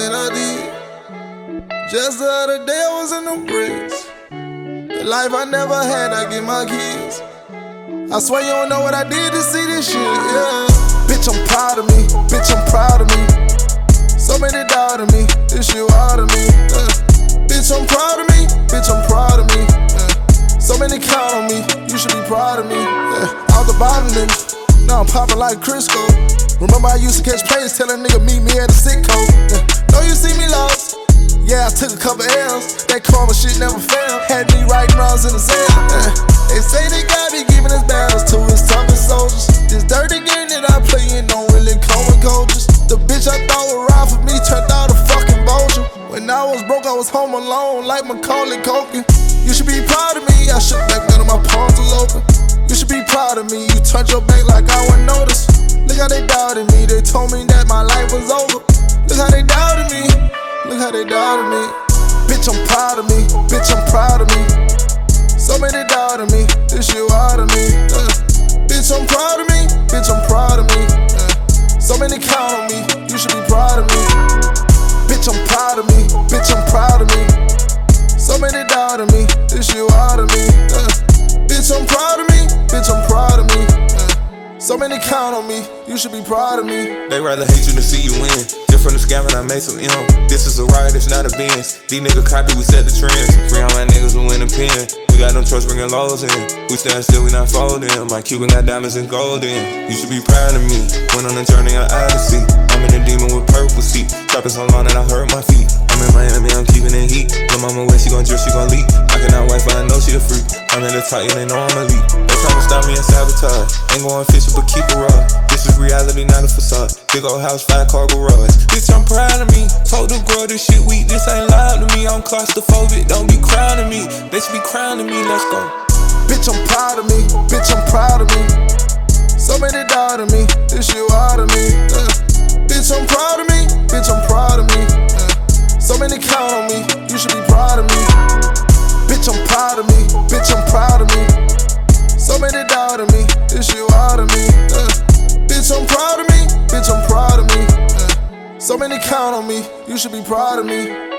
that I did. Just the other day I was in the bricks. The life I never had, I give my kids. I swear you don't know what I did to see this shit, yeah. Bitch, I'm proud of me. Bitch, I'm proud of me. So many doubt of me. This shit wild of me, yeah. Bitch, I'm proud of me. Bitch, I'm proud of me, yeah. So many count on me. You should be proud of me, yeah. Out the bottom, now I'm popping like Crisco. Remember I used to catch plays, tell a nigga meet me at the Sitco. Yeah. Know you see me lost. Yeah, I took a couple L's. That karma shit never failed. Had me writing rounds in the sand. Yeah. They say they got me giving his battles to his toughest soldiers. This dirty game that I play in don't really come with coaches. The bitch I thought would ride for me turned out a fucking vulture. When I was broke, I was home alone like Macaulay Culkin. You should be proud of me. I shook back, none of my palms were open. You should be proud of me. You turned your back like I wouldn't notice. Look how they doubted me. They told me that my life was over. Look how they doubted me. Look how they doubted me. Bitch, I'm proud of me. Bitch, I'm proud of me. So many doubted me. This shit wild of me. Bitch, I'm proud of me. Bitch, I'm proud of me. So many count on me. You should be proud of me. Bitch, I'm proud of me. Bitch, I'm proud of me. So many doubted me. This shit wild of me. Bitch, I'm proud of me. Bitch, I'm proud of me. So many count on me, you should be proud of me. They rather hate you than see you win. Just from the scamming, I made some M. This is a ride, it's not a Benz. These niggas copy, we set the trends. Free all my niggas who in the pen. We got them trucks bringing lows in. We stand still, we not folding. My Cuban got diamonds and gold in. You should be proud of me. Went on a journey of odyssey. I'm in a demon with purple seat. Dropping so long that I hurt my feet. I'm in Miami, I'm keeping it heat. Lil' mama way, she gon' drip, she gon' leak. I cannot wife, but I know she a freak. I'm in the tight, and they know I'm elite. They trying to stop me and sabotage. Ain't going fishing, but keep it raw. This is reality, not a facade. Big old house, 5-car garage. Bitch, I'm proud of me. Told the girl this shit weak, this ain't live to me. I'm claustrophobic, don't be crowning me. They should be crowning me, let's go. Bitch, I'm proud of me. Bitch, I'm proud of me. So many doubted me. This shit wild of me. Bitch, I'm proud of me. Bitch, I'm proud of me. So many count on me. You should be proud of me. Bitch, I'm proud of me. Bitch, I'm proud of me. So many doubted me. This shit wild of me. Bitch, I'm proud of me. Bitch, I'm proud of me. So many count on me. You should be proud of me.